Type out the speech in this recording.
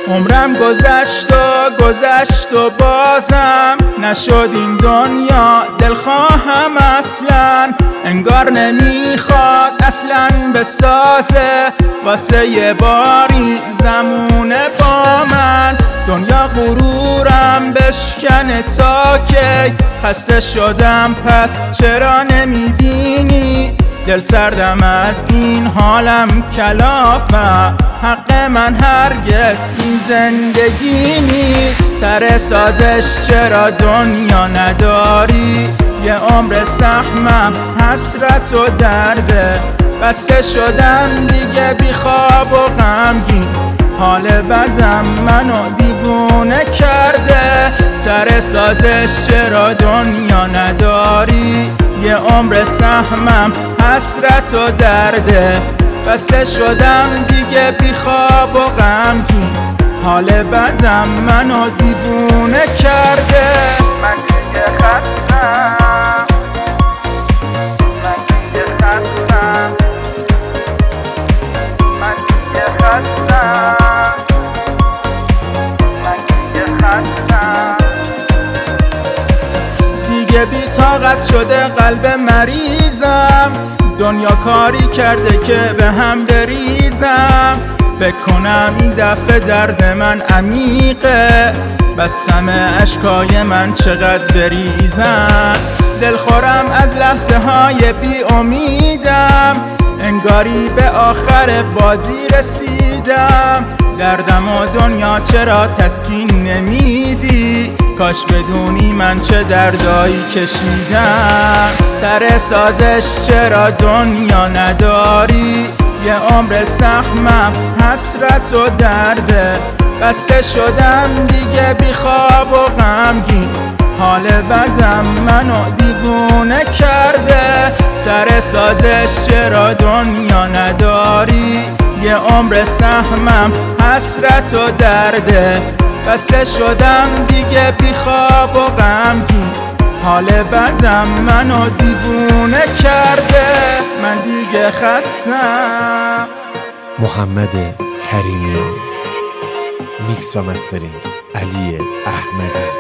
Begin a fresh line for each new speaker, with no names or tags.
عمرم گذشت و بازم نشد این دنیا دلخواهم اصلا. انگار نمیخواد اصلا بسازه واسه یه باری زمونه با من. دنیا غرورم بشکنه تا کی؟ خسته شدم پس چرا نمیبینی؟ دل سردم از این حالم کلافم. حق من هرگز این زندگی نیست. سر سازش چرا دنیا نداری؟ یه عمر سهمم حسرت و درده. بسته شدم دیگه بی خواب و غمگین. حال بدم منو دیوونه کرده. سر سازش چرا دنیا نداری؟ یه عمر سهمم حسرت و درده. بسته شدم دیگه بی خواب و غمگین. حال بدم منو دیوونه کرده. من دیگه خستم، من دیگه خستم، من دیگه خستم، من دیگه خستم. دیگه بی طاقت شده قلب مریضم. دنیا کاری کرده که به هم بریزم. فکر کنم این دفعه درد من عمیقه. بسم اشکای من چقدر بریزم. دلخورم از لحظه های بی امیدم. انگاری به آخر بازی رسیدم. دردم و دنیا چرا تسکین نمیدی؟ کاش بدونی من چه دردایی کشیدم. سر سازش چرا دنیا نداری؟ یه عمر سهمم حسرت و درده. بسته شدم دیگه بی خواب و غمگین. حال بدم منو دیوونه کرده. سر سازش چرا دنیا نداری؟ یه عمر سهمم حسرت و درده. بسته شدم دیگه بی خواب و غمگین. حال بدم منو دیوونه کرده. من دیگه خستم.
محمد کریمیان. میکس و مسترینگ علی احمدی.